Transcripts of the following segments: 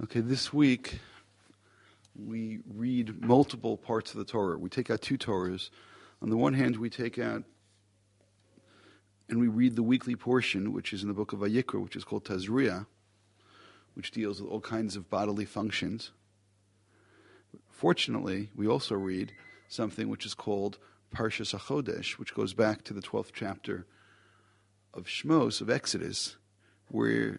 Okay, this week we read multiple parts of the Torah. We take out two Torahs. On the one hand, we take out and we read the weekly portion, which is in the book of Vayikra, which is called Tazria, which deals with all kinds of bodily functions. Fortunately, we also read something which is called Parshas HaChodesh, which goes back to the 12th chapter of Shmos, of Exodus, where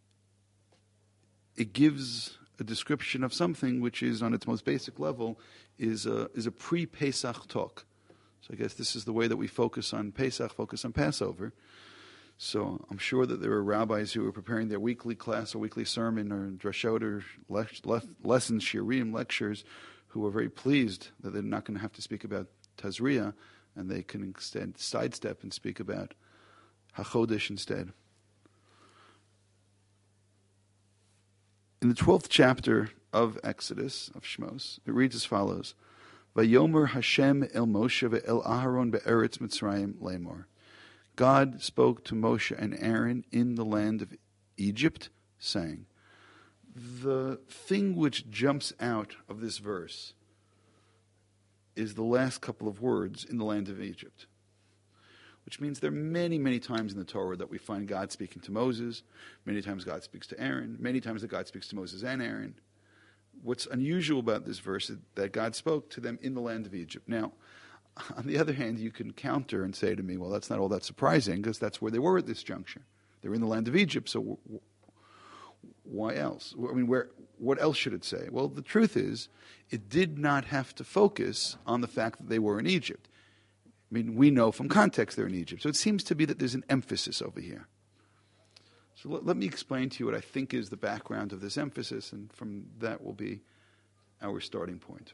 it gives a description of something which is, on its most basic level, is a pre-Pesach talk. So I guess this is the way that we focus on Pesach, focus on Passover. So I'm sure that there are rabbis who are preparing their weekly class or weekly sermon or drashot or lessons, shiurim, lectures, who are very pleased that they're not going to have to speak about Tazria, and they can instead sidestep and speak about HaChodesh instead. In the 12th chapter of Exodus, of Shmos, it reads as follows: Vayomer Hashem el Moshe ve'el Aharon be'eretz Mitzrayim lemor. God spoke to Moshe and Aaron in the land of Egypt, saying. The thing which jumps out of this verse is the last couple of words, in the land of Egypt, which means there are many, many times in the Torah that we find God speaking to Moses, many times God speaks to Aaron, many times that God speaks to Moses and Aaron. What's unusual about this verse is that God spoke to them in the land of Egypt. Now, on the other hand, you can counter and say to me, well, that's not all that surprising, because that's where they were at this juncture. They're in the land of Egypt, so why else? I mean, what else should it say? Well, the truth is, it did not have to focus on the fact that they were in Egypt. I mean, we know from context they're in Egypt. So it seems to be that there's an emphasis over here. So let me explain to you what I think is the background of this emphasis, and from that will be our starting point.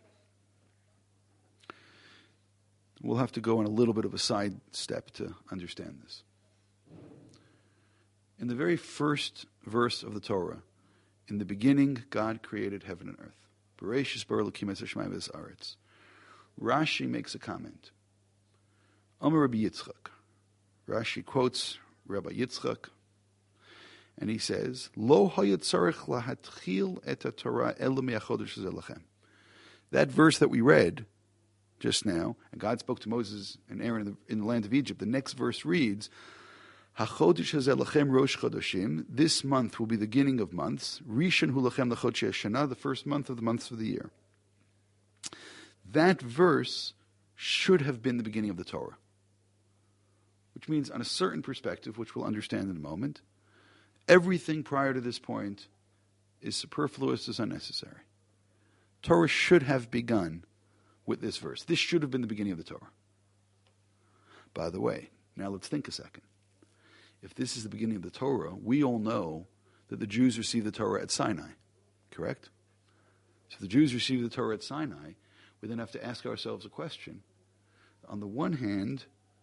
We'll have to go on a little bit of a side step to understand this. In the very first verse of the Torah, in the beginning, God created heaven and earth. Bereshis bara Elokim es hashamayim v'haaretz. Rashi makes a comment. Amar Rabbi Yitzchak. Rashi quotes Rabbi Yitzchak, and he says, Lo hayat tzarich lahatchil et haTorah ela me'achodesh hazeh lachem. That verse that we read just now, and God spoke to Moses and Aaron in the land of Egypt, the next verse reads, HaChodesh hazeh lachem rosh chodoshim. This month will be the beginning of months. Rishon hu lachem l'chodshei hashana, the first month of the months of the year. That verse should have been the beginning of the Torah, which means on a certain perspective, which we'll understand in a moment, everything prior to this point is superfluous, is unnecessary. Torah should have begun with this verse. This should have been the beginning of the Torah. By the way, now let's think a second. If this is the beginning of the Torah, we all know that the Jews received the Torah at Sinai, correct? So if the Jews received the Torah at Sinai, we then have to ask ourselves a question. On the one hand,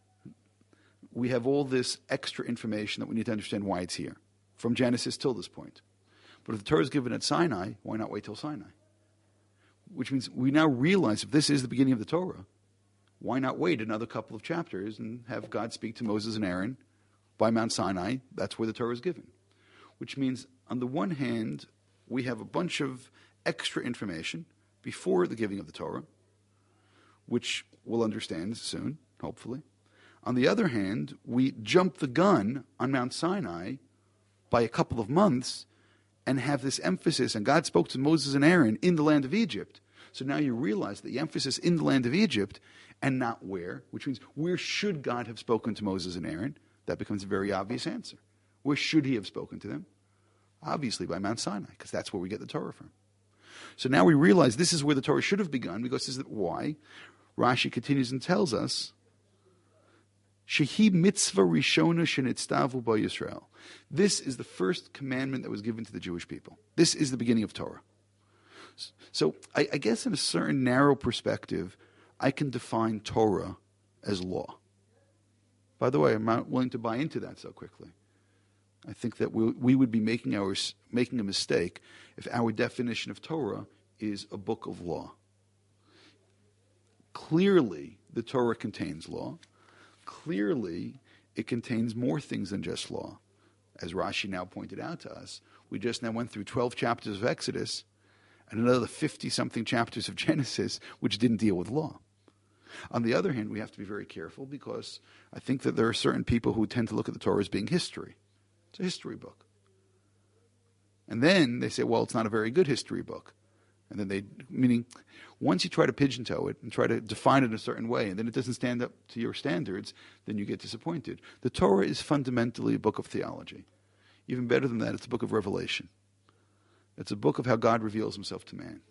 we have all this extra information that we need to understand why it's here, from Genesis till this point. But if the Torah is given at Sinai, why not wait till Sinai? Which means we now realize if this is the beginning of the Torah, why not wait another couple of chapters and have God speak to Moses and Aaron by Mount Sinai? That's where the Torah is given. Which means, on the one hand, we have a bunch of extra information before the giving of the Torah, which we'll understand soon, hopefully. On the other hand, we jump the gun on Mount Sinai by a couple of months and have this emphasis, and God spoke to Moses and Aaron in the land of Egypt. So now you realize that the emphasis in the land of Egypt and not where, which means where should God have spoken to Moses and Aaron? That becomes a very obvious answer. Where should he have spoken to them? Obviously by Mount Sinai, because that's where we get the Torah from. So now we realize this is where the Torah should have begun, because this is why. Rashi continues and tells us, Shehi mitzvah rishona shenitztavu ba Yisrael. This is the first commandment that was given to the Jewish people. This is the beginning of Torah. So I guess in a certain narrow perspective, I can define Torah as law. By the way, I'm not willing to buy into that so quickly. I think that we would be making a mistake if our definition of Torah is a book of law. Clearly, the Torah contains law. Clearly, it contains more things than just law. As Rashi now pointed out to us, We just now went through 12 chapters of Exodus and another 50-something chapters of Genesis, which didn't deal with law. On the other hand, we have to be very careful because I think that there are certain people who tend to look at the Torah as being history. It's a history book. And then they say, well, it's not a very good history book. And then meaning, once you try to pigeon-toe it and try to define it in a certain way, and then it doesn't stand up to your standards, then you get disappointed. The Torah is fundamentally a book of theology. Even better than that, it's a book of revelation. It's a book of how God reveals himself to man.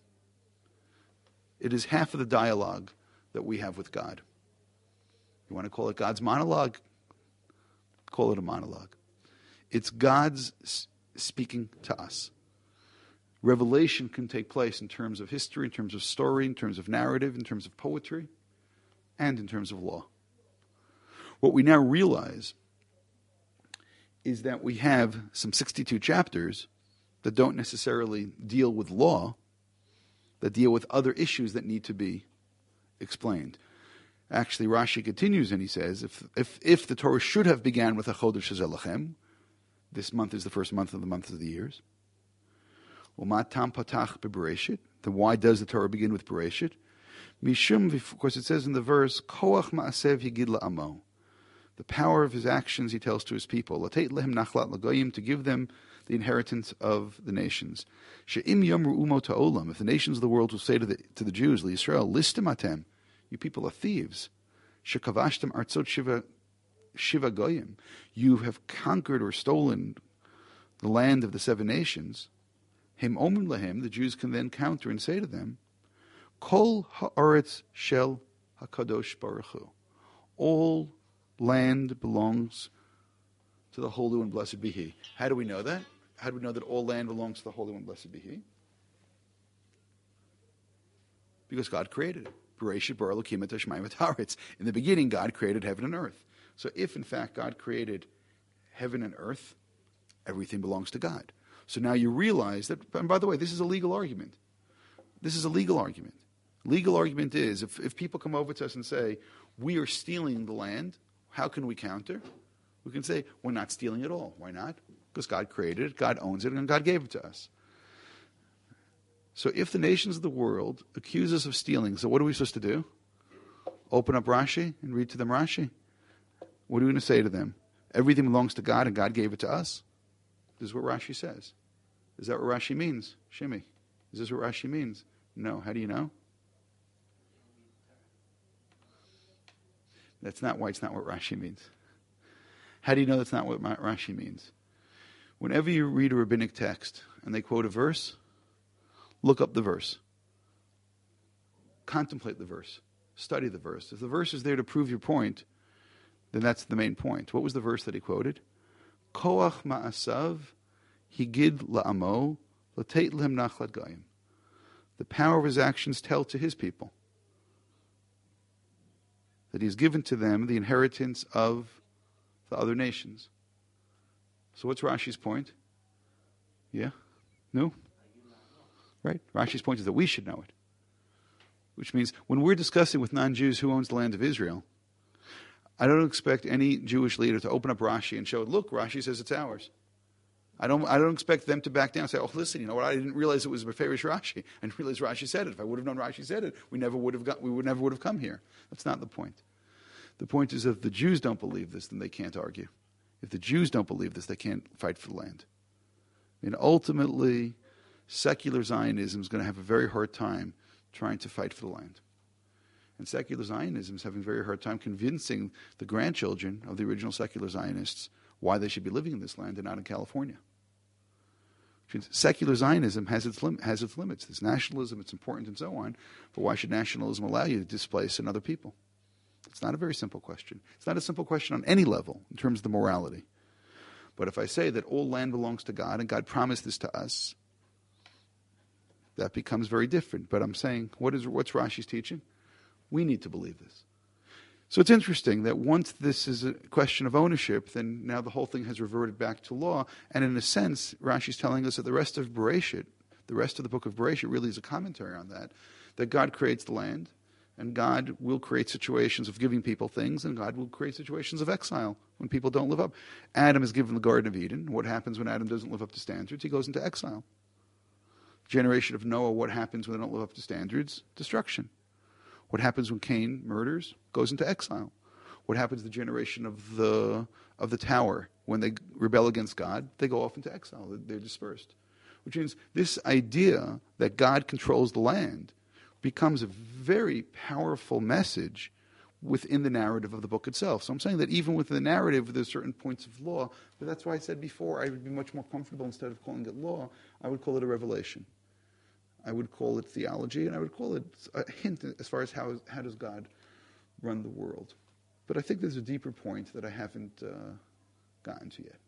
It is half of the dialogue that we have with God. You want to call it God's monologue? Call it a monologue. It's God's speaking to us. Revelation can take place in terms of history, in terms of story, in terms of narrative, in terms of poetry, and in terms of law. What we now realize is that we have some 62 chapters that don't necessarily deal with law, that deal with other issues that need to be explained. Actually, Rashi continues and he says, if the Torah should have began with a Chodesh Zelachem, this month is the first month of the years. Umat tam patach beBereshit. Then why does the Torah begin with Bereshit? Mishum, of course, it says in the verse, Koach ma'asev yigid la'amo. The power of his actions he tells to his people. Lateit lehem nachlat lagoyim, to give them the inheritance of the nations. She'im yomru umo ta'olam. If the nations of the world will say to the Jews, L'Yisrael, listim atem, you people are thieves. Shekavashtem artzot shiva goyim. You have conquered or stolen the land of the seven nations. Hem omen lahem, the Jews can then counter and say to them, Kol ha'aretz shel hakadosh baruch hu. All land belongs to the Holy One, blessed be He. How do we know that? How do we know that all land belongs to the Holy One, blessed be He? Because God created it. Bereshit bara Elokim et hashamayim et haaretz. In the beginning, God created heaven and earth. So if, in fact, God created heaven and earth, everything belongs to God. So now you realize that, and by the way, this is a legal argument. This is a legal argument. Legal argument is, if people come over to us and say, we are stealing the land, how can we counter? We can say, we're not stealing at all. Why not? Because God created it, God owns it, and God gave it to us. So if the nations of the world accuse us of stealing, so what are we supposed to do? Open up Rashi and read to them Rashi? What are we going to say to them? Everything belongs to God and God gave it to us? This is what Rashi says. Is that what Rashi means? Shimi, is this what Rashi means? No. How do you know? That's not why it's not what Rashi means. How do you know that's not what Rashi means? Whenever you read a rabbinic text and they quote a verse, look up the verse. Contemplate the verse. Study the verse. If the verse is there to prove your point, then that's the main point. What was the verse that he quoted? Koach ma'asav higid la'amo lateit lehem nachlat goyim. The power of his actions tell to his people that he has given to them the inheritance of the other nations. So what's Rashi's point? Yeah? No? Right? Rashi's point is that we should know it. Which means when we're discussing with non-Jews who owns the land of Israel, I don't expect any Jewish leader to open up Rashi and show, look, Rashi says it's ours. I don't expect them to back down and say, oh, listen, you know what, I didn't realize it was Beferish Rashi. I didn't realize Rashi said it. If I would have known Rashi said it, we never would have come here. That's not the point. The point is, if the Jews don't believe this, then they can't argue. If the Jews don't believe this, they can't fight for the land. And ultimately, secular Zionism is going to have a very hard time trying to fight for the land. And secular Zionism is having a very hard time convincing the grandchildren of the original secular Zionists why they should be living in this land and not in California. Secular Zionism has its limits. There's nationalism, it's important and so on, but why should nationalism allow you to displace another people? It's not a very simple question. It's not a simple question on any level in terms of the morality. But if I say that all land belongs to God and God promised this to us, that becomes very different. But I'm saying, what's Rashi's teaching? We need to believe this. So it's interesting that once this is a question of ownership, then now the whole thing has reverted back to law. And in a sense, Rashi's telling us that the rest of Bereshit, the rest of the book of Bereshit really is a commentary on that God creates the land, And God will create situations of giving people things, and God will create situations of exile when people don't live up. Adam is given the Garden of Eden. What happens when Adam doesn't live up to standards? He goes into exile. Generation of Noah, what happens when they don't live up to standards? Destruction. What happens when Cain murders? Goes into exile. What happens to the generation of the tower? When they rebel against God, they go off into exile. They're dispersed. Which means this idea that God controls the land becomes a very powerful message within the narrative of the book itself. So I'm saying that even within the narrative, there's certain points of law. But that's why I said before, I would be much more comfortable, instead of calling it law, I would call it a revelation. I would call it theology, and I would call it a hint as far as how does God run the world. But I think there's a deeper point that I haven't gotten to yet.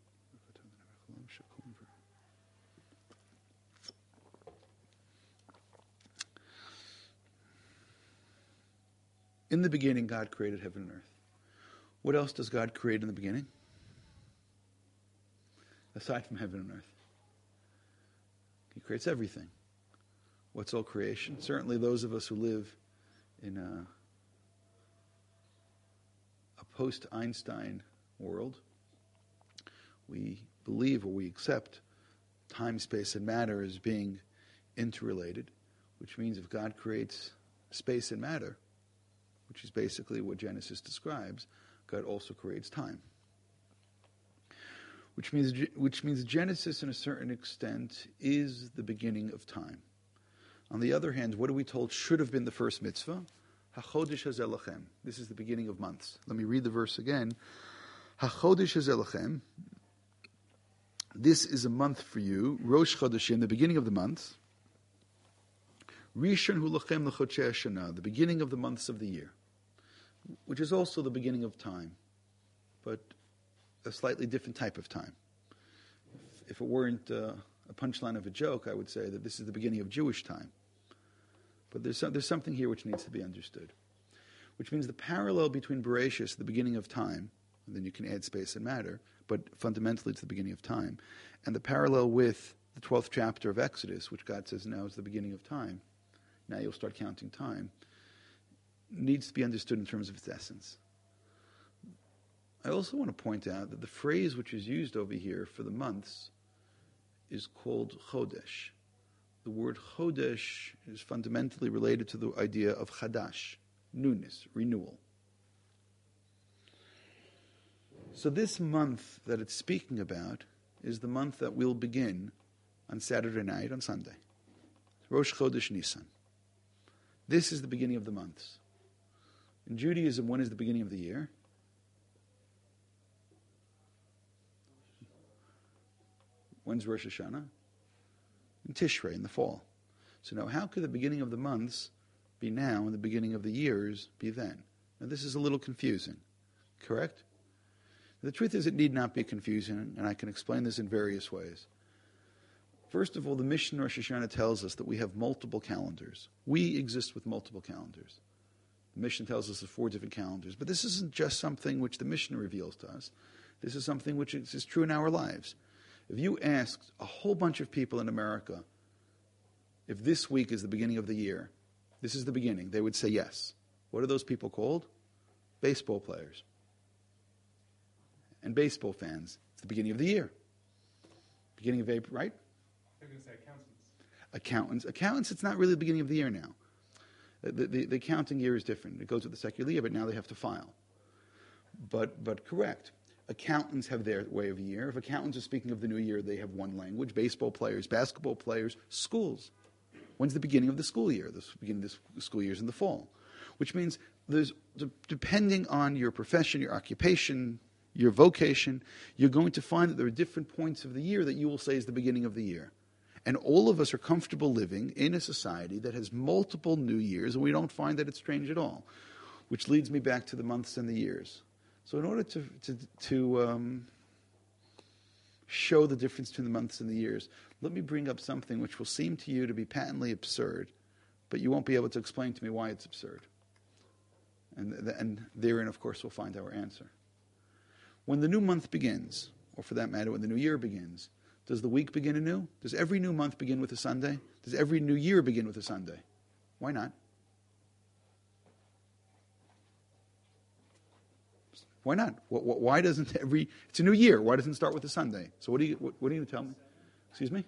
In the beginning, God created heaven and earth. What else does God create in the beginning? Aside from heaven and earth. He creates everything. What's all creation? Certainly those of us who live in a post-Einstein world, we believe or we accept time, space, and matter as being interrelated, which means if God creates space and matter, which is basically what Genesis describes, God also creates time. Which means Genesis, in a certain extent, is the beginning of time. On the other hand, what are we told should have been the first mitzvah? HaChodesh hazeh lachem. This is the beginning of months. Let me read the verse again. HaChodesh hazeh lachem. This is a month for you. Rosh Chodeshim, the beginning of the month. Rishon hu lachem l'chodshei hashana, the beginning of the months of the year, which is also the beginning of time, but a slightly different type of time. If it weren't a punchline of a joke, I would say that this is the beginning of Jewish time. But there's something here which needs to be understood, which means the parallel between Bereshis, the beginning of time, and then you can add space and matter, but fundamentally it's the beginning of time, and the parallel with the 12th chapter of Exodus, which God says now is the beginning of time, now you'll start counting time, needs to be understood in terms of its essence. I also want to point out that the phrase which is used over here for the months is called Chodesh. The word Chodesh is fundamentally related to the idea of Chadash, newness, renewal. So this month that it's speaking about is the month that will begin on Saturday night, on Sunday. Rosh Chodesh Nisan. This is the beginning of the months. In Judaism, when is the beginning of the year? When's Rosh Hashanah? In Tishrei, in the fall. So now, how could the beginning of the months be now and the beginning of the years be then? Now, this is a little confusing, correct? The truth is it need not be confusing, and I can explain this in various ways. First of all, the Mishnah Rosh Hashanah tells us that we have multiple calendars. We exist with multiple calendars. The Mishnah tells us of 4 different calendars. But this isn't just something which the Mishnah reveals to us. This is something which is true in our lives. If you asked a whole bunch of people in America if this week is the beginning of the year, this is the beginning, they would say yes. What are those people called? Baseball players. And baseball fans. It's the beginning of the year. Beginning of April, right? They're going to say accountants. Accountants, it's not really the beginning of the year now. The accounting year is different. It goes with the secular year, but now they have to file. But correct. Accountants have their way of year. If accountants are speaking of the new year, they have one language. Baseball players, basketball players, schools. When's the beginning of the school year? The beginning of the school year is in the fall. Which means there's, depending on your profession, your occupation, your vocation, you're going to find that there are different points of the year that you will say is the beginning of the year. And all of us are comfortable living in a society that has multiple new years, and we don't find that it's strange at all. Which leads me back to the months and the years. So in order to show the difference between the months and the years, let me bring up something which will seem to you to be patently absurd, but you won't be able to explain to me why it's absurd. And therein, of course, we'll find our answer. When the new month begins, or for that matter, when the new year begins, does the week begin anew? Does every new month begin with a Sunday? Does every new year begin with a Sunday? Why not? Why not? Why doesn't it's a new year. Why doesn't it start with a Sunday? So what are you going to tell me? Excuse me?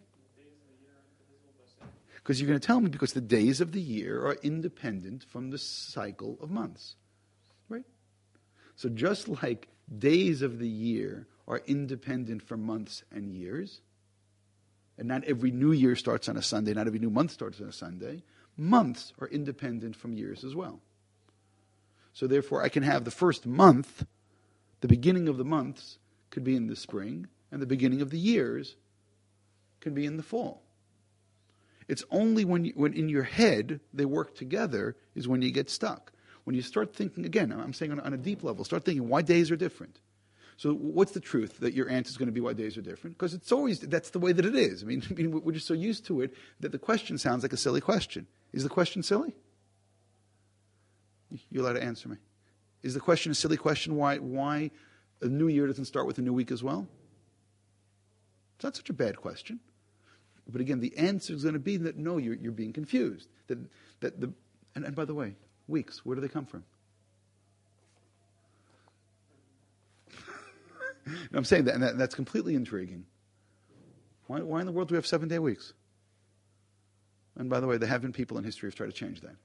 Because you're going to tell me because the days of the year are independent from the cycle of months. Right? So just like days of the year are independent from months and years, and not every new year starts on a Sunday, not every new month starts on a Sunday, months are independent from years as well. So therefore, I can have the first month, the beginning of the months could be in the spring, and the beginning of the years can be in the fall. It's only when in your head they work together is when you get stuck. When you start thinking, again, I'm saying on a deep level, start thinking why days are different. So what's the truth that your answer is going to be why days are different? Because that's the way that it is. I mean, we're just so used to it that the question sounds like a silly question. Is the question silly? You're allowed to answer me. Is the question a silly question? Why a new year doesn't start with a new week as well? It's not such a bad question. But again, the answer is going to be that no, you're being confused. And by the way, weeks, where do they come from? I'm saying that, and that's completely intriguing. Why in the world do we have 7-day weeks? And by the way, there have been people in history who've tried to change that.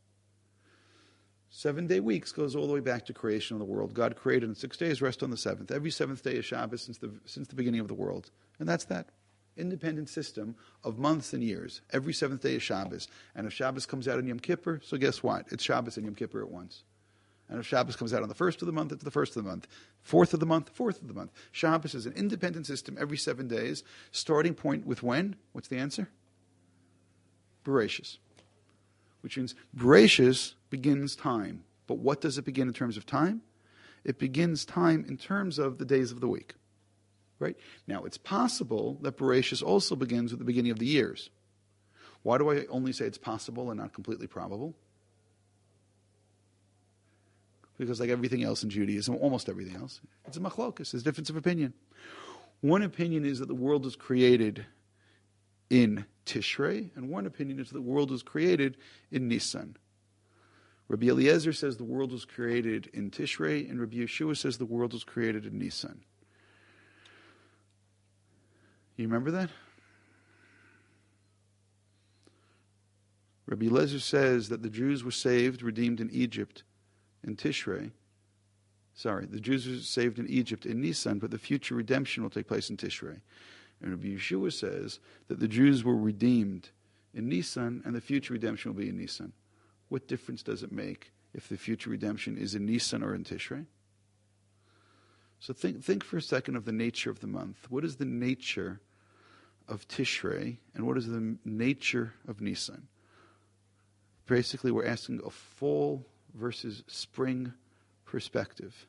7-day weeks goes all the way back to creation of the world. God created in 6 days, rest on the seventh. Every seventh day is Shabbos since the beginning of the world. And that's that. Independent system of months and years. Every seventh day is Shabbos. And if Shabbos comes out on Yom Kippur, so guess what? It's Shabbos and Yom Kippur at once. And if Shabbos comes out on the first of the month, it's the first of the month. Fourth of the month, fourth of the month. Shabbos is an independent system every 7 days. Starting point with when? What's the answer? Bereshis. Which means Bereshis begins time. But what does it begin in terms of time? It begins time in terms of the days of the week. Right? Now, it's possible that Bereshis also begins with the beginning of the years. Why do I only say it's possible and not completely probable? Because like everything else in Judaism, almost everything else, it's a machlokus, it's a difference of opinion. One opinion is that the world was created in Tishrei, and one opinion is that the world was created in Nisan. Rabbi Eliezer says the world was created in Tishrei, and Rabbi Yeshua says the world was created in Nisan. You remember that? Rabbi Eliezer says that the Jews were saved, redeemed in Egypt in Tishrei. Sorry, the Jews were saved in Egypt in Nisan, but the future redemption will take place in Tishrei. And Rabbi Yeshua says that the Jews were redeemed in Nisan, and the future redemption will be in Nisan. What difference does it make if the future redemption is in Nisan or in Tishrei? So think for a second of the nature of the month. What is the nature of Tishrei, and what is the nature of Nisan? Basically, we're asking a fall versus spring perspective.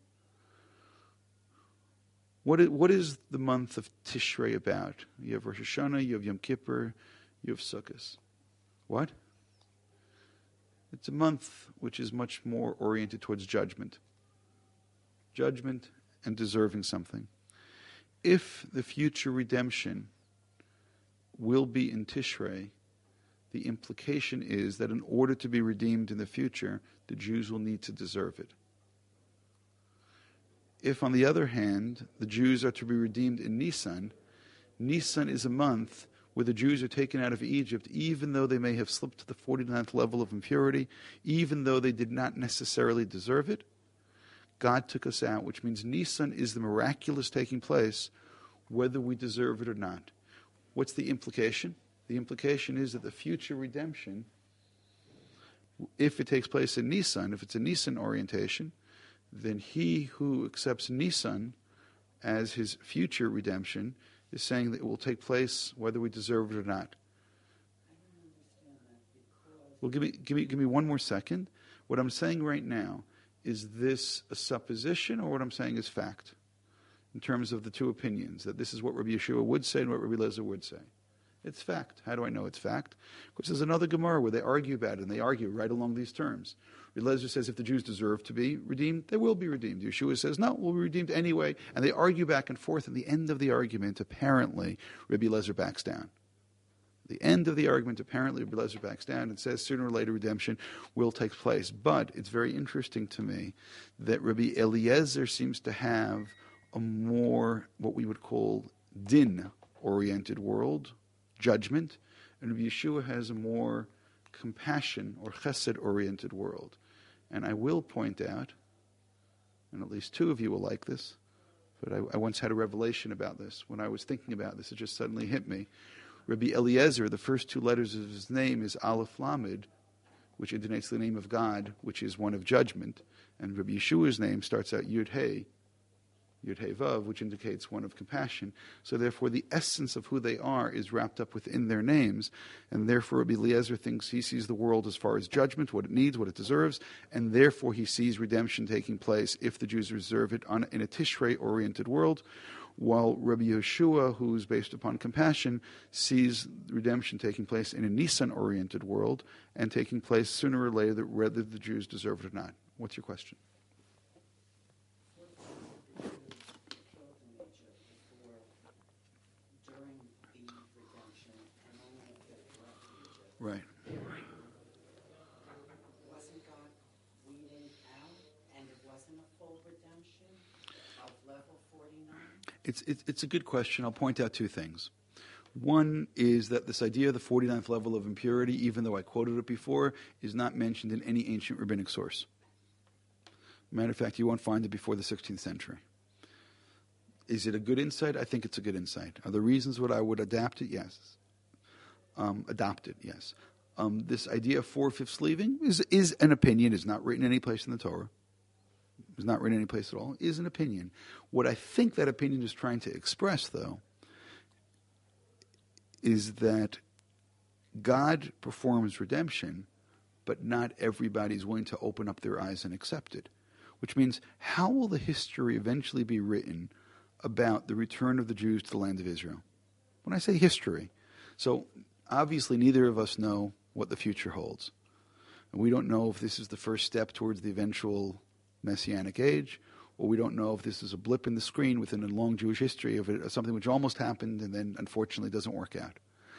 What is the month of Tishrei about? You have Rosh Hashanah, you have Yom Kippur, you have Sukkot. What? It's a month which is much more oriented towards judgment. Judgment and deserving something. If the future redemption will be in Tishrei, the implication is that in order to be redeemed in the future, the Jews will need to deserve it. If, on the other hand, the Jews are to be redeemed in Nisan, Nisan is a month where the Jews are taken out of Egypt, even though they may have slipped to the 49th level of impurity, even though they did not necessarily deserve it. God took us out, which means Nisan is the miraculous taking place, whether we deserve it or not. What's the implication? The implication is that the future redemption, if it takes place in Nisan, if it's a Nisan orientation, then he who accepts Nisan as his future redemption is saying that it will take place whether we deserve it or not. Well, give me one more second. What I'm saying right now, is this a supposition or what I'm saying is fact? In terms of the two opinions, that this is what Rabbi Yeshua would say and what Rabbi Eliezer would say. It's fact. How do I know it's fact? Because there's another Gemara where they argue about it, and they argue right along these terms. Rabbi Eliezer says if the Jews deserve to be redeemed, they will be redeemed. Yeshua says, no, we'll be redeemed anyway. And they argue back and forth. And the end of the argument, apparently, Rabbi Eliezer backs down. The end of the argument, apparently, Rabbi Eliezer backs down and says sooner or later redemption will take place. But it's very interesting to me that Rabbi Eliezer seems to have a more, what we would call, din-oriented world, judgment, and Rabbi Yeshua has a more compassion or chesed-oriented world. And I will point out, and at least two of you will like this, but I once had a revelation about this. When I was thinking about this, it just suddenly hit me. Rabbi Eliezer, the first two letters of his name is Aleph Lamed, which intonates the name of God, which is one of judgment. And Rabbi Yeshua's name starts out Yud Hey Vav, which indicates one of compassion. So therefore the essence of who they are is wrapped up within their names. And therefore Rabbi Eliezer thinks he sees the world as far as judgment, what it needs, what it deserves. And therefore he sees redemption taking place if the Jews reserve it in a Tishrei-oriented world. While Rabbi Yeshua, who's based upon compassion, sees redemption taking place in a Nisan-oriented world and taking place sooner or later, whether the Jews deserve it or not. What's your question? Right. Wasn't God weeding out, and it wasn't a full redemption of level 49? It's a good question. I'll point out two things. One is that this idea of the 49th level of impurity, even though I quoted it before, is not mentioned in any ancient rabbinic source. Matter of fact, you won't find it before the 16th century. Is it a good insight? I think it's a good insight. Are there reasons why I would adapt it? Yes. Adopt it, yes. This idea of 4/5 leaving is an opinion. It's not written any place in the Torah. It's not written any place at all. Is an opinion. What I think that opinion is trying to express, though, is that God performs redemption, but not everybody is willing to open up their eyes and accept it. Which means, how will the history eventually be written about the return of the Jews to the land of Israel? When I say history, so obviously neither of us know what the future holds. And we don't know if this is the first step towards the eventual Messianic age, or we don't know if this is a blip in the screen within a long Jewish history of something which almost happened and then unfortunately doesn't work out.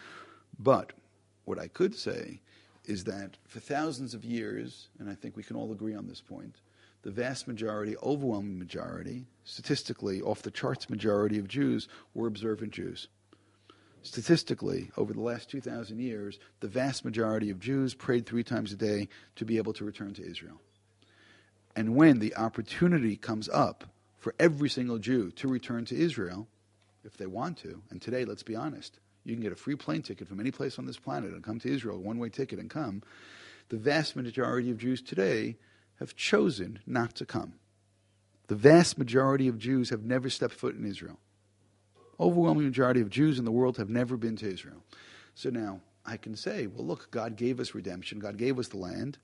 But what I could say is that for thousands of years, and I think we can all agree on this point, the vast majority, overwhelming majority, statistically off the charts majority of Jews were observant Jews. Statistically, over the last 2,000 years, the vast majority of Jews prayed 3 times a day to be able to return to Israel. And when the opportunity comes up for every single Jew to return to Israel, if they want to, and today, let's be honest, you can get a free plane ticket from any place on this planet and come to Israel, a one-way ticket and come, the vast majority of Jews today have chosen not to come. The vast majority of Jews have never stepped foot in Israel. Overwhelming majority of Jews in the world have never been to Israel. So now I can say, well, look, God gave us redemption. God gave us the land.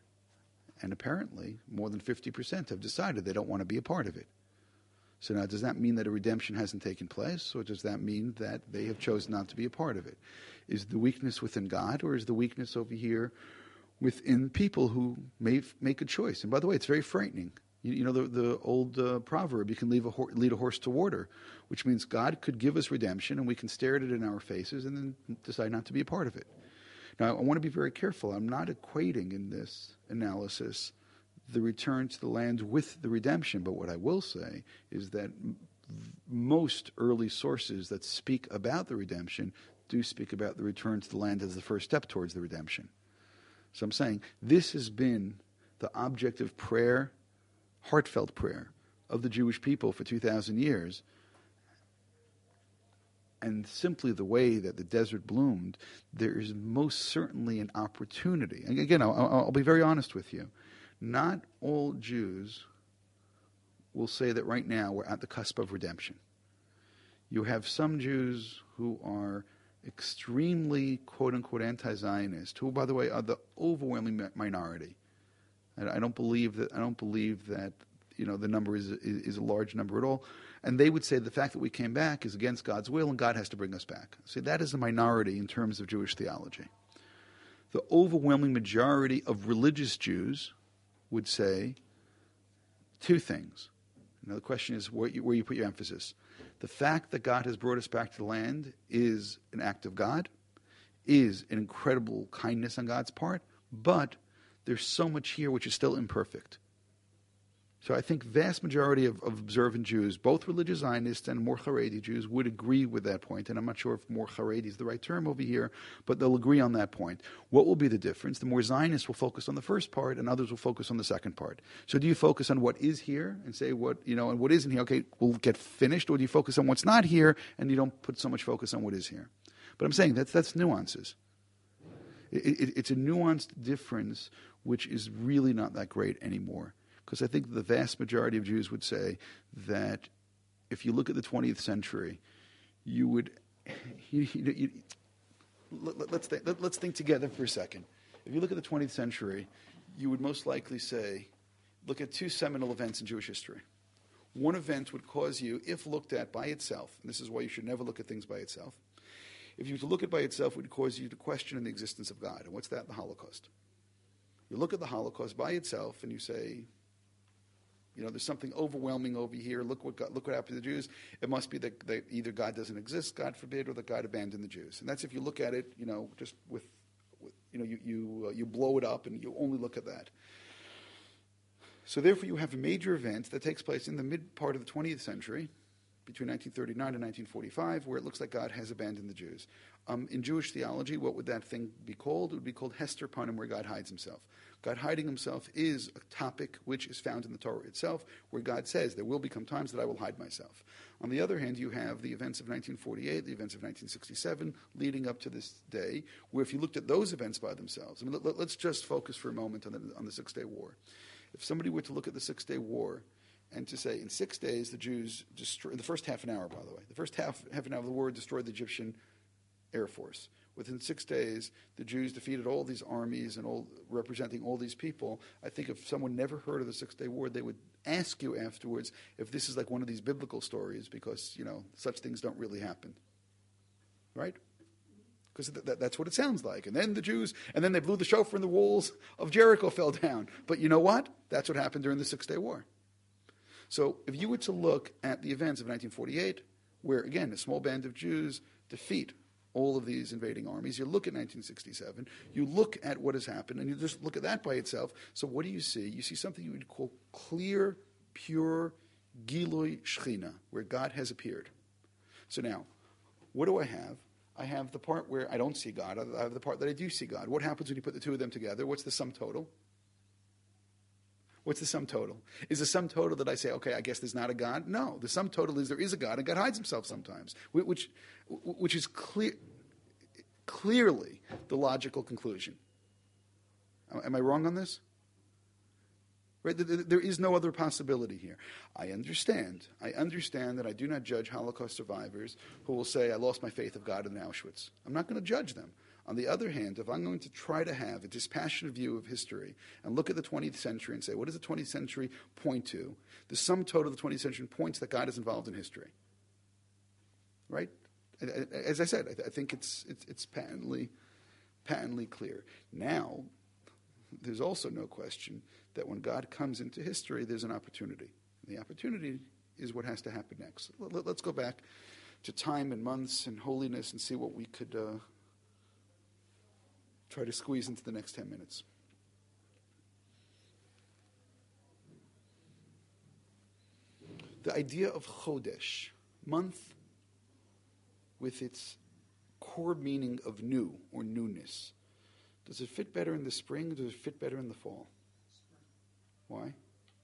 And apparently more than 50% have decided they don't want to be a part of it. So now does that mean that a redemption hasn't taken place? Or does that mean that they have chosen not to be a part of it? Is the weakness within God, or is the weakness over here within people who may make a choice? And by the way, it's very frightening. You know the old proverb, you can lead a horse to water, which means God could give us redemption and we can stare at it in our faces and then decide not to be a part of it. Now, I want to be very careful. I'm not equating in this analysis the return to the land with the redemption, but what I will say is that most early sources that speak about the redemption do speak about the return to the land as the first step towards the redemption. So I'm saying this has been the object of prayer, heartfelt prayer of the Jewish people for 2,000 years. And simply the way that the desert bloomed, there is most certainly an opportunity. And again, I'll be very honest with you. Not all Jews will say that right now we're at the cusp of redemption. You have some Jews who are extremely, quote-unquote, anti-Zionist, who, by the way, are the overwhelming minority. I don't believe that the number is a large number at all. And they would say the fact that we came back is against God's will and God has to bring us back. See, that is a minority in terms of Jewish theology. The overwhelming majority of religious Jews would say two things. Now the question is where you put your emphasis. The fact that God has brought us back to the land is an act of God. is an incredible kindness on God's part, but there's so much here which is still imperfect. So I think vast majority of observant Jews, both religious Zionists and more Haredi Jews, would agree with that point. And I'm not sure if more Haredi is the right term over here, but they'll agree on that point. What will be the difference? The more Zionists will focus on the first part, and others will focus on the second part. So do you focus on what is here and say what, and what isn't here, okay, will get finished, or do you focus on what's not here and you don't put so much focus on what is here? But I'm saying that's nuances. It's a nuanced difference which is really not that great anymore. Because I think the vast majority of Jews would say that if you look at the 20th century, you would... let's think together for a second. If you look at the 20th century, you would most likely say, look at two seminal events in Jewish history. One event would cause you, if looked at by itself, and this is why you should never look at things by itself, if you were to look at by itself, it would cause you to question the existence of God. And what's that? The Holocaust. You look at the Holocaust by itself and you say, there's something overwhelming over here. Look what happened to the Jews. It must be that either God doesn't exist, God forbid, or that God abandoned the Jews. And that's if you look at it, just with you blow it up and you only look at that. So therefore, you have a major event that takes place in the mid part of the 20th century, between 1939 and 1945, where it looks like God has abandoned the Jews. In Jewish theology, what would that thing be called? It would be called Hester Panim, where God hides himself. God hiding himself is a topic which is found in the Torah itself, where God says, there will become times that I will hide myself. On the other hand, you have the events of 1948, the events of 1967, leading up to this day, where if you looked at those events by themselves, let's just focus for a moment on the Six-Day War. If somebody were to look at the Six-Day War and to say, in 6 days, the Jews destroyed, the first half an hour, by the way, the first half an hour of the war destroyed the Egyptian Air Force. Within 6 days, the Jews defeated all these armies and all representing all these people. I think if someone never heard of the Six-Day War, they would ask you afterwards if this is like one of these biblical stories, because, such things don't really happen. Right? Because that's what it sounds like. And then they blew the shofar and the walls of Jericho fell down. But you know what? That's what happened during the Six-Day War. So if you were to look at the events of 1948, where, again, a small band of Jews defeat all of these invading armies, you look at 1967, you look at what has happened, and you just look at that by itself. So what do you see? You see something you would call clear, pure, Gilui Shechina, where God has appeared. So now, what do I have? I have the part where I don't see God. I have the part that I do see God. What happens when you put the two of them together? What's the sum total? What's the sum total? Is the sum total that I say, okay, I guess there's not a God? No, the sum total is there is a God, and God hides himself sometimes, which is clearly the logical conclusion. Am I wrong on this? Right? There is no other possibility here. I understand that I do not judge Holocaust survivors who will say, I lost my faith of God in Auschwitz. I'm not going to judge them. On the other hand, if I'm going to try to have a dispassionate view of history and look at the 20th century and say, what does the 20th century point to? The sum total of the 20th century points that God is involved in history. Right? As I said, I think it's patently clear. Now, there's also no question that when God comes into history, there's an opportunity. And the opportunity is what has to happen next. Let's go back to time and months and holiness and see what we could try to squeeze into the next 10 minutes. The idea of Chodesh, month, with its core meaning of new or newness, does it fit better in the spring or does it fit better in the fall? Why?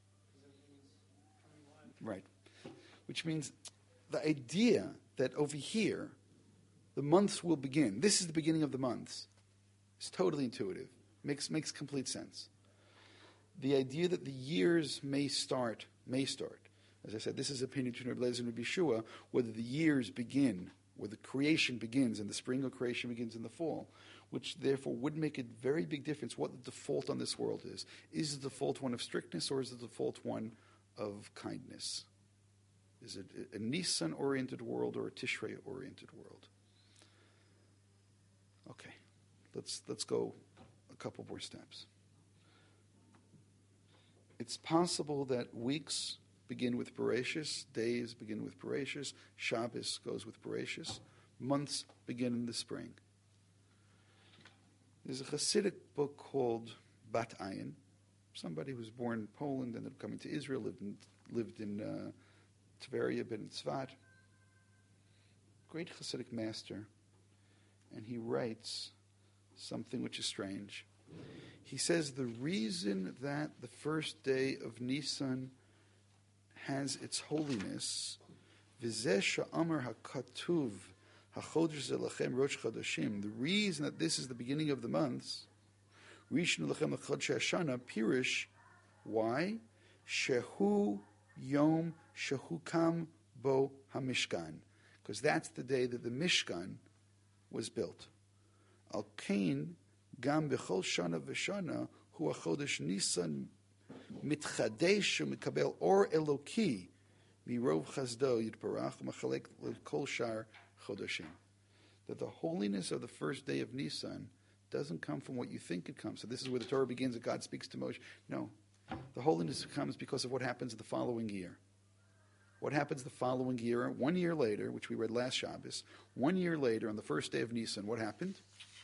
Right. Which means the idea that over here the months will begin. This is the beginning of the months. It's totally intuitive. Makes complete sense. The idea that the years may start. As I said, this is opinion between Rabbi Eliezer and Rabbi Yeshua, whether the years begin, whether creation begins in the spring or creation begins in the fall, which therefore would make a very big difference what the default on this world is. Is the default one of strictness or is the default one of kindness? Is it a Nisan-oriented world or a Tishrei-oriented world? Okay. Let's go a couple more steps. It's possible that weeks begin with Bereshis, days begin with Bereshis, Shabbos goes with Bereshis, months begin in the spring. There's a Hasidic book called Bat Ayin. Somebody who was born in Poland, ended up coming to Israel, lived in Tveria, been in Tzvat. Great Hasidic master. And he writes something which is strange. He says the reason that the first day of Nisan has its holiness, V'zeh she'amar hakatuv hachodesh zelachem rosh chodashim, the reason that this is the beginning of the months, Rishon lechem lechodesh hashana, Pirish, why? Shehu yom shehukam bo hamishkan, because that's the day that the Mishkan was built. Al kain gam bechol shana v'shana hu hachodesh Nisan mitchadesh u'mikabel or eloki mirov chazdo yitparach u'machalek l'kol shar chodashim. That the holiness of the first day of Nisan doesn't come from what you think it comes. So this is where the Torah begins, that God speaks to Moshe. No, the holiness comes because of what happens the following year. What happens the following year, 1 year later, which we read last Shabbos, 1 year later, on the first day of Nisan, what happened?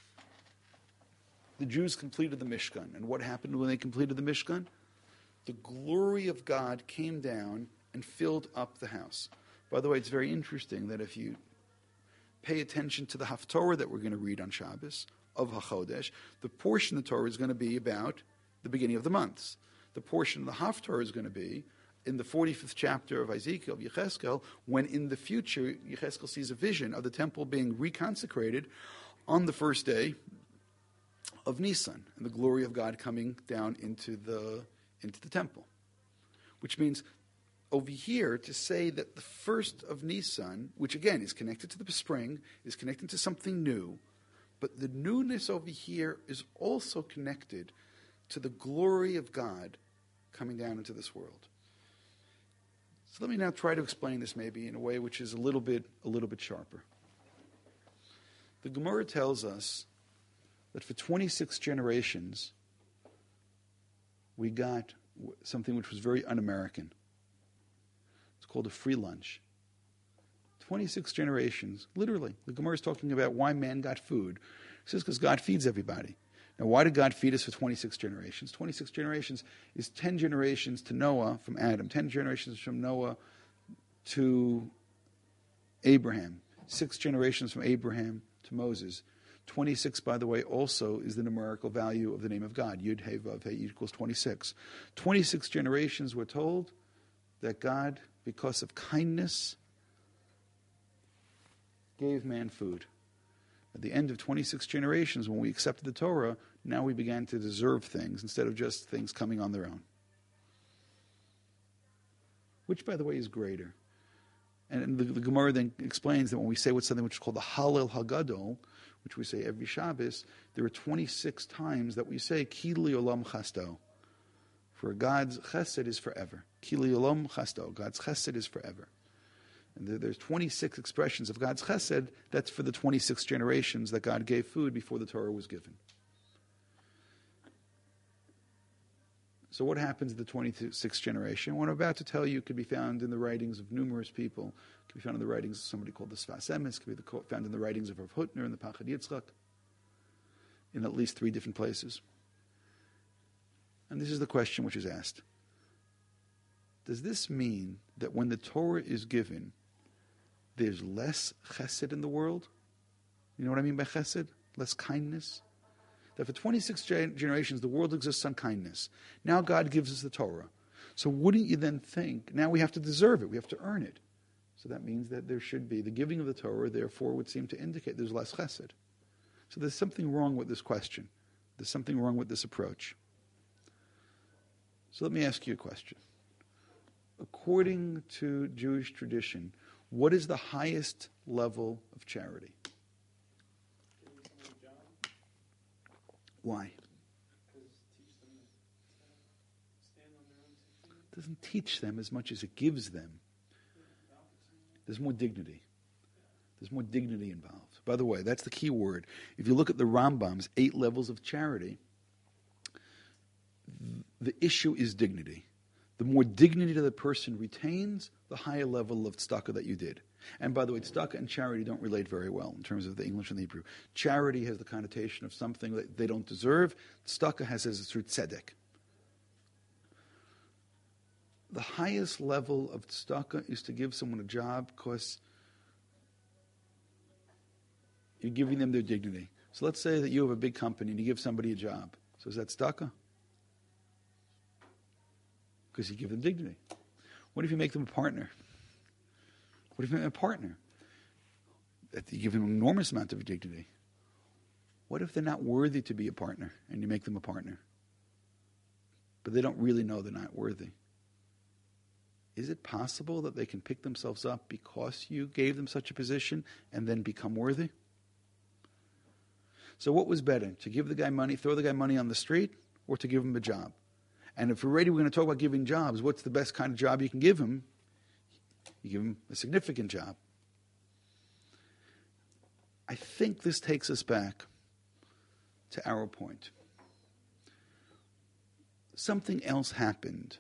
The Jews completed the Mishkan. And what happened when they completed the Mishkan? The glory of God came down and filled up the house. By the way, it's very interesting that if you pay attention to the Haftorah that we're going to read on Shabbos, of HaChodesh, the portion of the Torah is going to be about the beginning of the months. The portion of the Haftorah is going to be in the 45th chapter of Ezekiel, of Yecheskel, when in the future, Yecheskel sees a vision of the temple being reconsecrated on the first day of Nisan, and the glory of God coming down into the temple. Which means, over here, to say that the first of Nisan, which again is connected to the spring, is connected to something new, but the newness over here is also connected to the glory of God coming down into this world. So let me now try to explain this maybe in a way which is a little bit sharper. The Gemara tells us that for 26 generations, we got something which was very un-American. It's called a free lunch. 26 generations, literally. The Gemara is talking about why man got food. It says because God feeds everybody. Now, why did God feed us for 26 generations? 26 generations is 10 generations to Noah from Adam, 10 generations from Noah to Abraham, 6 generations from Abraham to Moses. 26, by the way, also is the numerical value of the name of God. Yud, He, Vav, He equals 26. 26 generations, we're told that God, because of kindness, gave man food. At the end of 26 generations, when we accepted the Torah, now we began to deserve things instead of just things coming on their own. Which, by the way, is greater. And the Gemara then explains that when we say what's something which is called the Hallel Hagadol, which we say every Shabbos, there are 26 times that we say Ki Olam Chasto. For God's chesed is forever. Ki Olam Chasto. God's chesed is forever. And there's 26 expressions of God's chesed. That's for the 26 generations that God gave food before the Torah was given. So what happens in the 26th generation? What I'm about to tell you could be found in the writings of numerous people. It could be found in the writings of somebody called the Sfas Emes. It could be found in the writings of Rav Hutner and the Pachad Yitzchak, in at least 3 different places. And this is the question which is asked. Does this mean that when the Torah is given, there's less chesed in the world? You know what I mean by chesed? Less kindness? That for 26 generations, the world exists on kindness. Now God gives us the Torah. So wouldn't you then think, now we have to deserve it, we have to earn it. So that means that there should be, the giving of the Torah, therefore, would seem to indicate there's less chesed. So there's something wrong with this question. There's something wrong with this approach. So let me ask you a question. According to Jewish tradition, what is the highest level of charity? Why? It doesn't teach them as much as it gives them. There's more dignity. There's more dignity involved. By the way, that's the key word. If you look at the Rambam's 8 levels of charity, the issue is dignity. The more dignity that the person retains, the higher level of tzedakah that you did. And by the way, tzedakah and charity don't relate very well in terms of the English and the Hebrew. Charity has the connotation of something that they don't deserve. Tzedakah has as through tzedek. The highest level of tzedakah is to give someone a job because you're giving them their dignity. So let's say that you have a big company and you give somebody a job. So is that tzedakah? Because you give them dignity. What if you make them a partner? What if you make them a partner? That you give them an enormous amount of dignity. What if they're not worthy to be a partner and you make them a partner? But they don't really know they're not worthy. Is it possible that they can pick themselves up because you gave them such a position and then become worthy? So what was better, to give the guy money, throw the guy money on the street, or to give him a job? And if we're going to talk about giving jobs, what's the best kind of job you can give him? You give him a significant job. I think this takes us back to our point. Something else happened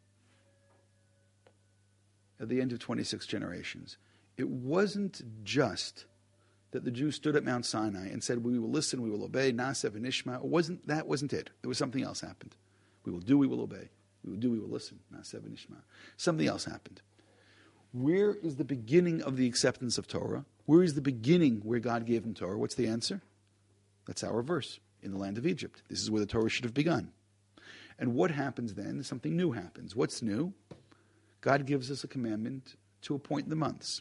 at the end of 26 generations. It wasn't just that the Jews stood at Mount Sinai and said, we will listen, we will obey, Nasev and Ishma. That wasn't it. There was something else happened. We will do, we will obey. We will do, we will listen, Nasev and Ishma. Something else happened. Where is the beginning of the acceptance of Torah? Where is the beginning where God gave him Torah? What's the answer? That's our verse, in the land of Egypt. This is where the Torah should have begun. And what happens then? Something new happens. What's new? God gives us a commandment to appoint the months.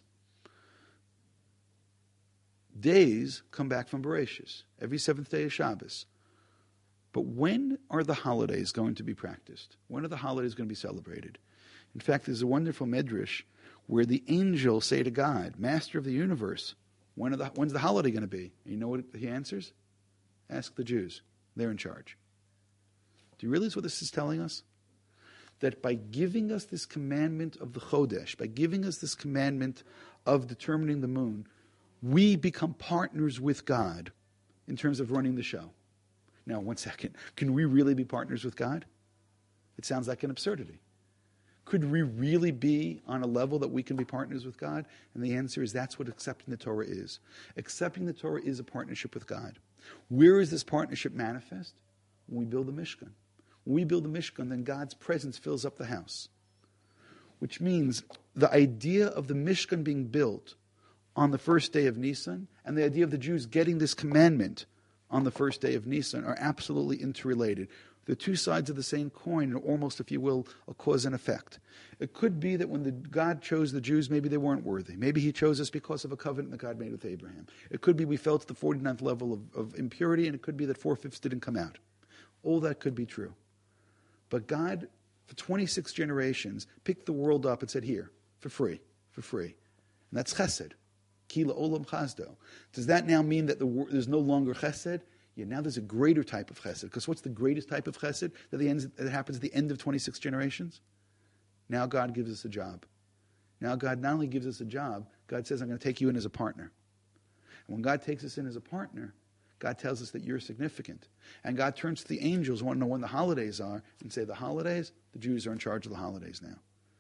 Days come back from Bereshis. Every seventh day is Shabbos. But when are the holidays going to be practiced? When are the holidays going to be celebrated? In fact, there's a wonderful medrash where the angels say to God, Master of the universe, when's the holiday going to be? And you know what he answers? Ask the Jews. They're in charge. Do you realize what this is telling us? That by giving us this commandment of the Chodesh, by giving us this commandment of determining the moon, we become partners with God in terms of running the show. Now, one second. Can we really be partners with God? It sounds like an absurdity. Could we really be on a level that we can be partners with God? And the answer is that's what accepting the Torah is. Accepting the Torah is a partnership with God. Where is this partnership manifest? When we build the Mishkan. When we build the Mishkan, then God's presence fills up the house. Which means the idea of the Mishkan being built on the first day of Nisan and the idea of the Jews getting this commandment on the first day of Nisan are absolutely interrelated. They're two sides of the same coin, or almost, if you will, a cause and effect. It could be that when God chose the Jews, maybe they weren't worthy. Maybe he chose us because of a covenant that God made with Abraham. It could be we fell to the 49th level of impurity, and it could be that 4/5 didn't come out. All that could be true. But God, for 26 generations, picked the world up and said, here, for free. And that's chesed. Kila olam chazdo. Does that now mean that there's no longer chesed? Yeah, now there's a greater type of chesed. Because what's the greatest type of chesed that happens at the end of 26 generations? Now God gives us a job. Now God not only gives us a job, God says, I'm going to take you in as a partner. And when God takes us in as a partner, God tells us that you're significant. And God turns to the angels who want to know when the holidays are and say, the holidays, the Jews are in charge of the holidays now.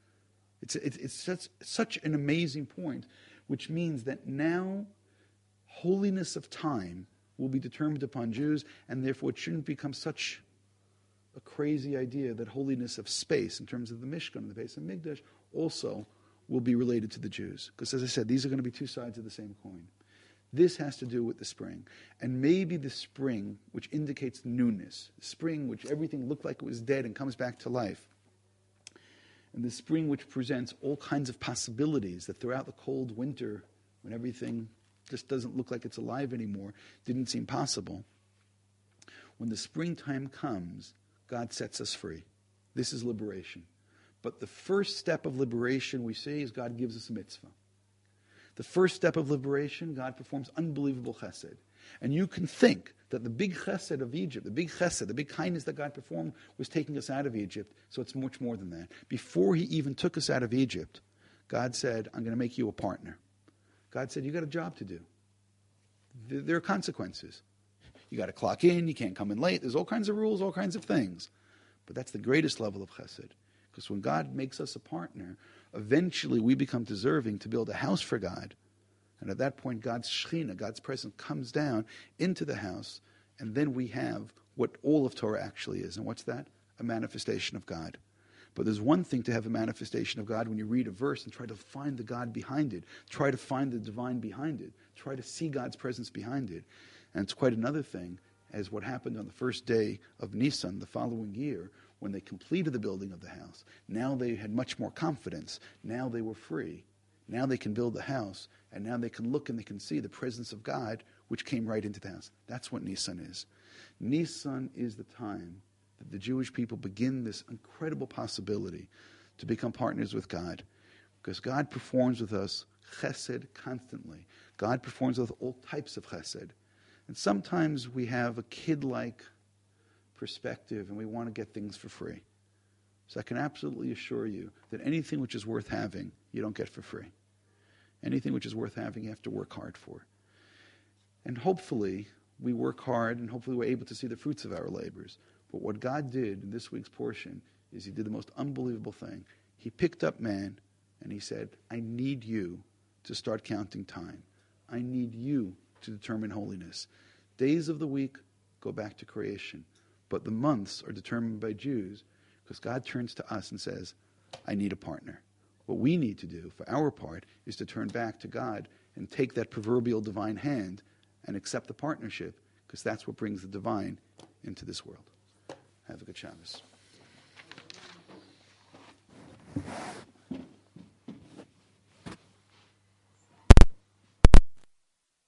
It's such an amazing point, which means that now holiness of time will be determined upon Jews, and therefore it shouldn't become such a crazy idea that holiness of space, in terms of the Mishkan and the Beis HaMikdash, also will be related to the Jews. Because as I said, these are going to be two sides of the same coin. This has to do with the spring. And maybe the spring, which indicates newness, the spring which everything looked like it was dead and comes back to life, and the spring which presents all kinds of possibilities that throughout the cold winter, when everything just doesn't look like it's alive anymore, didn't seem possible. When the springtime comes, God sets us free. This is liberation. But the first step of liberation we see is God gives us a mitzvah. The first step of liberation, God performs unbelievable chesed. And you can think that the big chesed of Egypt, the big chesed, the big kindness that God performed was taking us out of Egypt. So it's much more than that. Before he even took us out of Egypt, God said, I'm going to make you a partner. God said, you got a job to do. There are consequences. You got to clock in, you can't come in late. There's all kinds of rules, all kinds of things. But that's the greatest level of chesed. Because when God makes us a partner eventually we become deserving to build a house for God. And at that point, God's Shekhinah, God's presence, comes down into the house, and then we have what all of Torah actually is. And what's that? A manifestation of God. But there's one thing to have a manifestation of God when you read a verse and try to find the God behind it, try to find the divine behind it, try to see God's presence behind it. And it's quite another thing as what happened on the first day of Nisan the following year when they completed the building of the house. Now they had much more confidence. Now they were free. Now they can build the house, and now they can look and they can see the presence of God which came right into the house. That's what Nisan is. Nisan is the time that the Jewish people begin this incredible possibility to become partners with God, because God performs with us chesed constantly. God performs with all types of chesed. And sometimes we have a kid-like perspective and we want to get things for free. So I can absolutely assure you that anything which is worth having, you don't get for free. Anything which is worth having, you have to work hard for. And hopefully we work hard and hopefully we're able to see the fruits of our labors. But what God did in this week's portion is he did the most unbelievable thing. He picked up man and he said, I need you to start counting time. I need you to determine holiness. Days of the week go back to creation, but the months are determined by Jews because God turns to us and says, I need a partner. What we need to do for our part is to turn back to God and take that proverbial divine hand and accept the partnership, because that's what brings the divine into this world. Have a good Shabbos.